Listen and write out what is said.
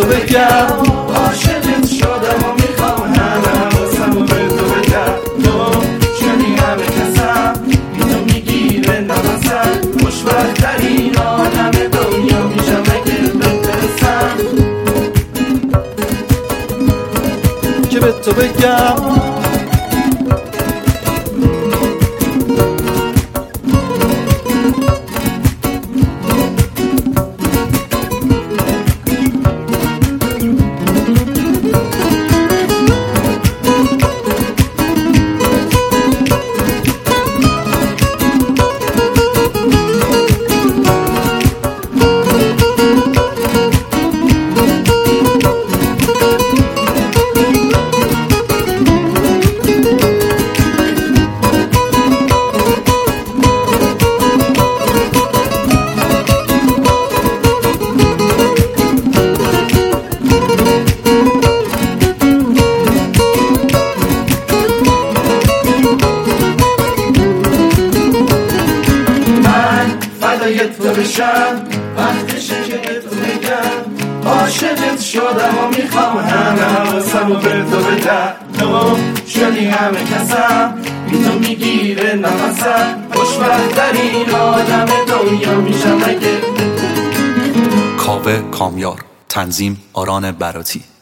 بگم عاشقت شدم و میخوام همه حواسمو به تو بگم تو شدی همه کسم اینو میگیره نفسم خوشبخت‌ترین آدم دنیا میشم اگه بترسم که به تو بگم تو بشم وقتشه که به تو بگم عاشقت شدم و میخوام همه حواسمو به تو بدم تو شدی همه کسم بی تو میگیره نفسم خوشبخت‌ترین آدم دنیا میشم اگه کاوه کامیار، تنظیم آران براتی.